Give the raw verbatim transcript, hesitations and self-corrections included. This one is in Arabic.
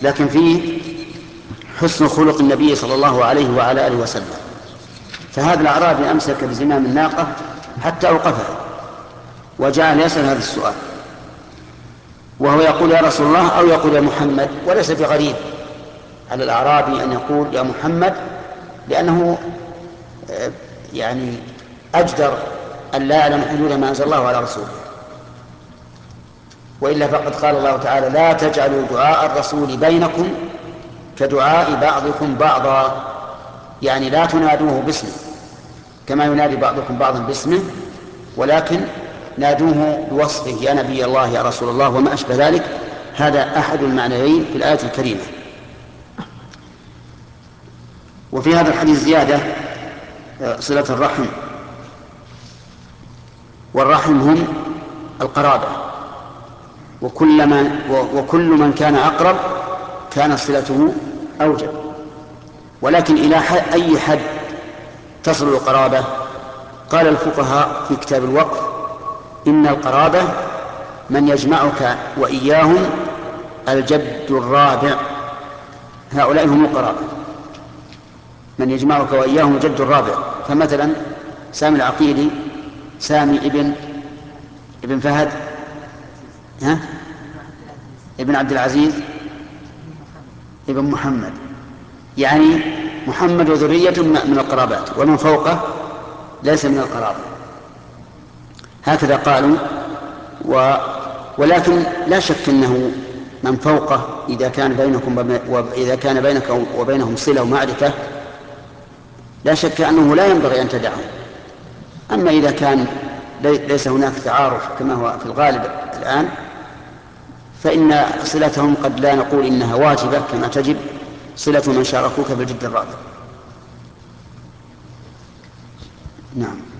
لكن فيه حسن خلق النبي صلى الله عليه وعلى آله وسلم. فهذا الأعرابي أمسك بزمام الناقة حتى أوقفها وجعل يسأل هذا السؤال، وهو يقول يا رسول الله أو يقول يا محمد. وليس بغريب على الأعرابي أن يقول يا محمد، لأنه يعني أجدر أن لا يعلم حدود ما أنزل الله على رسوله. وإلا فقد قال الله تعالى لا تجعلوا دعاء الرسول بينكم كدعاء بعضكم بعضا، يعني لا تنادوه باسمه كما ينادي بعضكم بعضا باسمه، ولكن نادوه بوصفه يا نبي الله يا رسول الله وما أشبه ذلك. هذا أحد المعنيين في الآية الكريمة. وفي هذا الحديث زيادة صلة الرحم، والرحم هم القرابة، وكل من, وكل من كان أقرب كان صلته أوجب. ولكن إلى أي حد تصل القرابة؟ قال الفقهاء في كتاب الوقف إن القرابة من يجمعك وإياهم الجد الرابع، هؤلاء هم القرابة، من يجمعك وإياهم الجد الرابع. فمثلا سامي العقيلي سامي ابن ابن فهد ها؟ ابن عبد العزيز ابن محمد، يعني محمد وذرية من القرابات، ومن فوقه ليس من القرابة. هكذا قالوا. و ولكن لا شك أنه من فوقه إذا كان بينكم وإذا كان بينك وبينهم صلة ومعرفة لا شك أنه لا ينبغي أن تدعه. أما إذا كان ليس هناك تعارف كما هو في الغالب الآن، فإن صلتهم قد لا نقول إنها واجبة كما تجب صلة من شاركوك بالجد الرابع. نعم.